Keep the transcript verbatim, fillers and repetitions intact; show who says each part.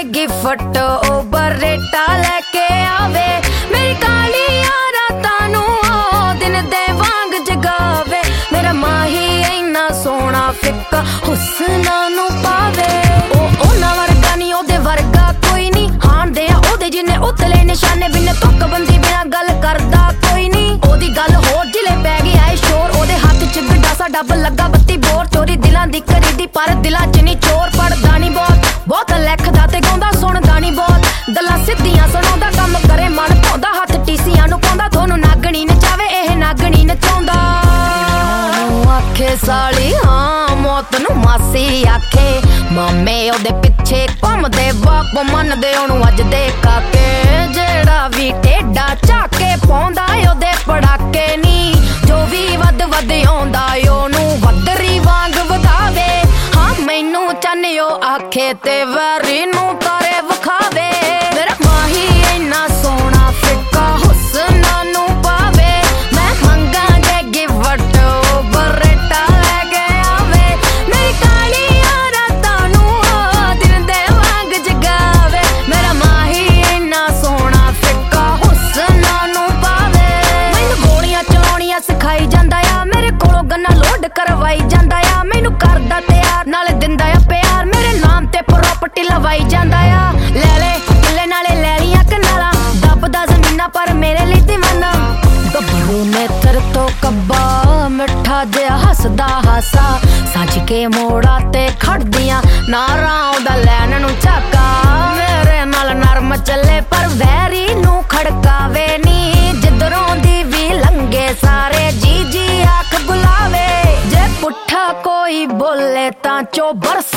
Speaker 1: gift over रेटा लेके आवे मेरी कालिया रातां नू दिन दे वांग जगावे मेरा माही इन्ना सोहना फिक्का हुस्ना नू पावे ओ ओना वर्गा नी ओदे वर्गा कोई नी हाण दे आ ओदे जिन्ने उतले निशाने बिन्ने तुक बंदी बिना गल करदा कोई नी ओदी गल होर जिले पै गया ऐ शोर ओदे हत्थ च गड्डा सा डब लगा बत्ती बोर चोरी दिलां दी करी दी पर दिलां च नी चोर पड़दा नी बहुत बहुत लिखदा ते गाउंदा सुणदा नी बहुत गल्लां सिद्धियां सुणाउंदा कम करे मन पाउंदा हत्थ टीसियां नू पाउंदा थोनू नागणी नचावे एह नागणी नचाउंदा आखे साली हाँ मौत नू मासी आखे मामे ओदे पिछे घुमदे बाप मनदे ओनू अज दे काके जेड़ा भी टेढ़ा झाके पाउंदा ओदे पड़ाके नी जो भी वध वध आउंदा ओनू वधरी वांग वधावे हाँ मैनू चन्नियो आखे ते वैरी नू तारे विखावे मेरा माही इन्ना सोहना फिक्का हुस्ना नू पावे मैं मंगा जे गिफ्ट ओवर रेटा लेके आवे मेरी कालिया रातां नू दिन दे वांग जगावे मेरा माही इन्ना सोहना फिक्का हुस्ना नू पावे मैनू गोलियां चलाउणियां सिखाई जांदा आ मेरे कोलों गन्ना लोड करवाई जांदा आ मैनू करदा तैयार नाले दिंदा आ प्यार मेरे नाम ते प्रॉपर्टी लवाई जांदा आ ले ले किले नाले ले लियां कनाला दबदा जमीना पर मेरे लिए दीवाना गब्बरू ने तेरे तो कब्बा मिठा जिहा हसदा हासा सज के मोड़ा ते खड़दियां नारा ओदा लैन नू झाका मेरे नाल नरम चले पर वैरी नू खड़कावे नी जिधरों दी भी लंगे सारे जी जी आख बुलावे जे पुट्ठा कोई बोले तां चो बरस